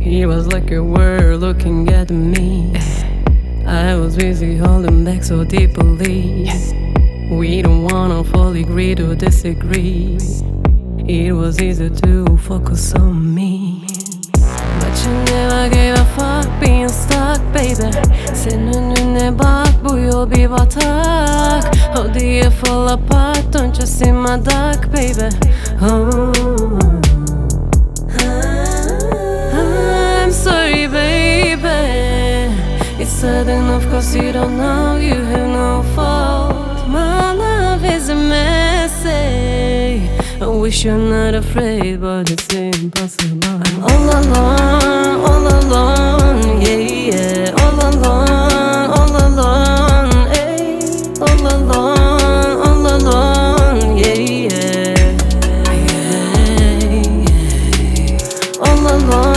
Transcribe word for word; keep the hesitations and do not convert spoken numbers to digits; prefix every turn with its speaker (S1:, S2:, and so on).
S1: It was like you were looking at me. I was busy holding back so deeply. We don't wanna fully agree to disagree. It was easy to focus on me, but you never gave a fuck being stuck, baby. Senin önüne bak, bu yol bir batak. How do you fall apart? Don't you see my dark, baby? Oh. I'm sorry, baby. It's sudden, of course you don't know, you have no fault. My love is a message. I wish you're not afraid, but it's impossible. I'm all alone, all alone, yeah, yeah. All alone, all alone, hey. All alone, all alone, yeah, yeah, yeah, yeah. All alone.